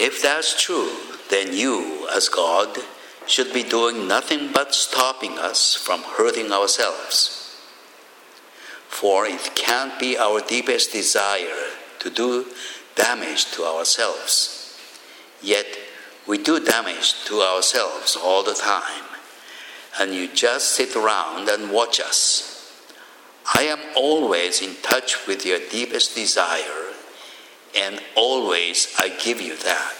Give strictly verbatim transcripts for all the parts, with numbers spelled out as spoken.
If that's true, then you, as God, should be doing nothing but stopping us from hurting ourselves. For it can't be our deepest desire to do damage to ourselves. Yet we do damage to ourselves all the time, and you just sit around and watch us. I am always in touch with your deepest desire, and always I give you that.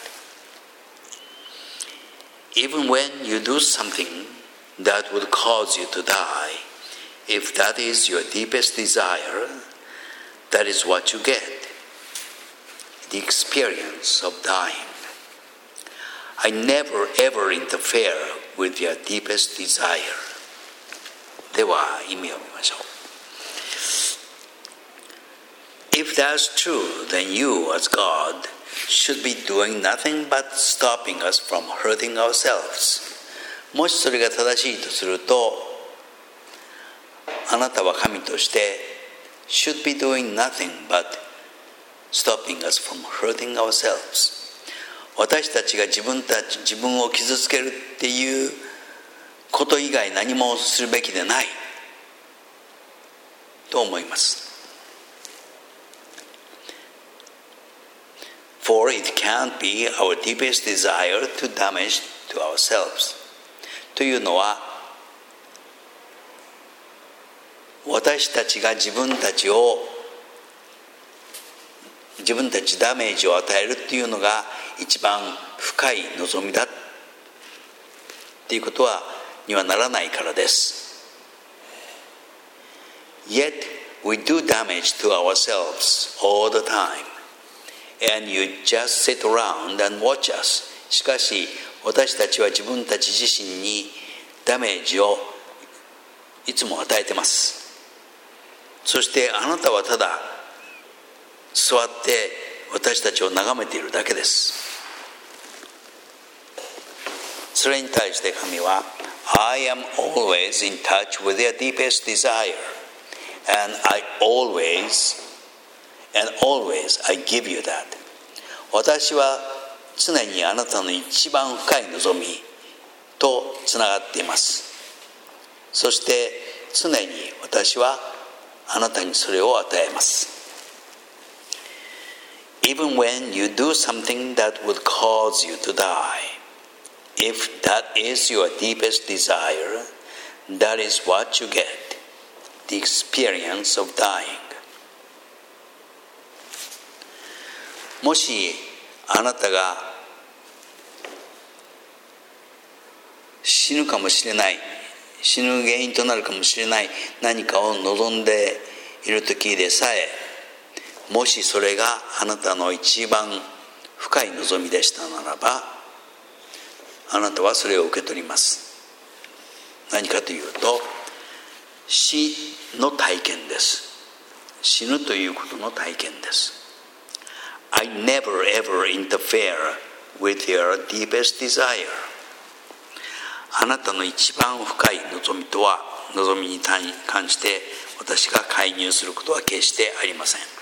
Even when you do something that would cause you to die, if that is your deepest desire, that is what you get, the experience of dying. I never ever interfere with your deepest desire. では意味を見ましょう。If that's true, then you, as God, should be doing nothing but stopping us from hurting ourselves. もしそれが正しいとすると、あなたは神として should be doing nothing but stopping us from hurting ourselves. 私たちが自分たち自分を傷つけるっていうこと以外何もするべきでないと思います。For it can't be our deepest desire to damage to ourselves. というのは、私たちが自分たちを自分たちダメージを与えるっていうのが一番深い望みだっていうことはにはならないからです。Yet we do damage to ourselves all the time, and you just sit around and watch us. しかし私たちは自分たち自身にダメージをいつも与えてます。そしてあなたはただ座って私たちを眺めているだけです。それに対して神は I am always in touch with your deepest desire, and I always and always I give you that. 私は常にあなたの一番深い望みとつながっています。そして常に私はあなたにそれを与えます。Even when you do something that would cause you to die, if that is your deepest desire, that is what you get, the experience of dying. もしあなたが死ぬかもしれない、死ぬ原因となるかもしれない何かを望んでいる時でさえ、もしそれがあなたの一番深い望みでしたならば、あなたはそれを受け取ります。何かというと、死の体験です。死ぬということの体験です。I never ever interfere with your deepest desire. あなたの一番深い望みとは、望みに関して私が介入することは決してありません。